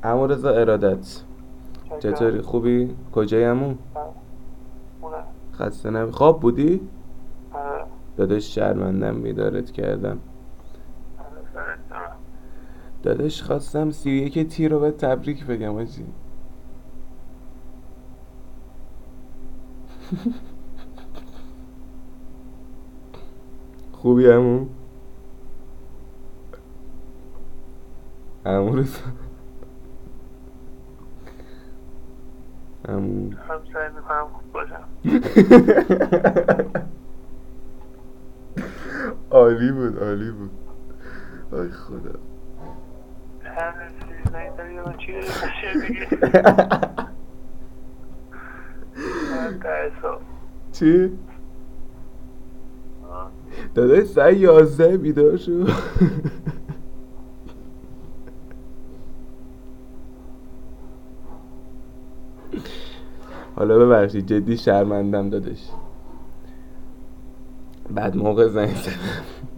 عمو رضا ارادت، چطوری؟ خوبی؟ کجایی عمو؟ خونه. خسته نباشی. خواب بودی؟ آره. داداش شرمندم بیدارت کردم. آره، سرت دارم. داداش خواستم 31 تیر رو به تبریک بگم آجی. خوبی عمو؟ عمو رضا عمو هم سعی میکنم خوب باشم. عالی بود عالی بود. آی خدا. هر چیز نگذاری من چی داری بشه دیگه. من ترسم. چی؟ داداش ساعت 11 بیدار شو. حالا ببخشید جدی شرمندم داداش. بعد موقع زنگ زدم